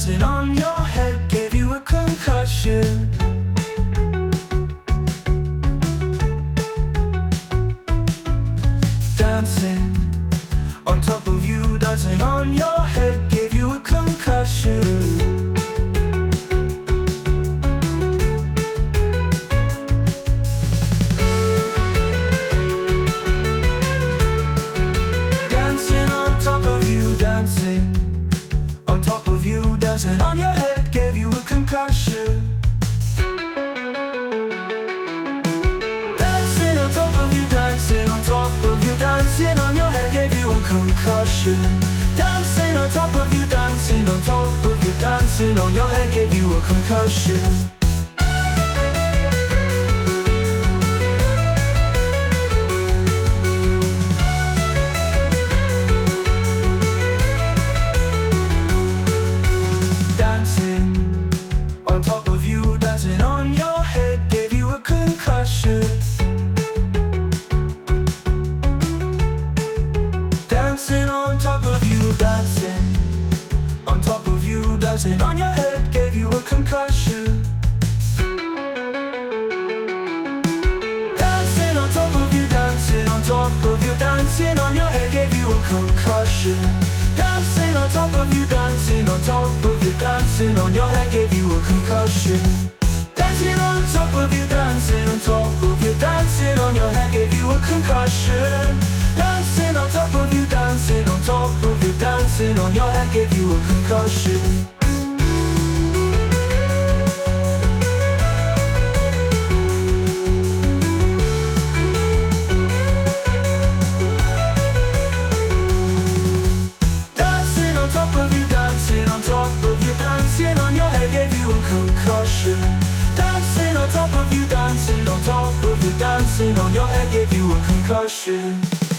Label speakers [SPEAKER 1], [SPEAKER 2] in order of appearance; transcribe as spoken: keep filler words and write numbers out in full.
[SPEAKER 1] dancing on your head gave you a concussion. Dancing on top of you, dancing on your head gave you a concussion. Dancing on top of you, dancing on top of you, dancing on your head gave you a concussion. Dancing on top of you, dancing on top of you, dancing on your head gave you a concussion. Dancing on top of you, dancing on top of you, dancing on your head gave you a concussion. On top of you, dancing on your head gave you a concussion. Dancing on top of you, dancing on top of you, dancing on your head gave you a concussion. Dancing on top of you, dancing on top of you, dancing on your head gave you a concussion. Dancing on top of you, dancing on top of you, dancing on your head gave you a concussion. Dancing on top of you, dancing on top of you, dancing on your head gave you a concussion. Dancing on top of you, dancing on top of you, dancing on your head gave you a concussion. Dancing on top of you, dancing on top of you, dancing on your head gave you a concussion. Dancing on top of you, dancing on top of you, dancing on your head gave you a concussion.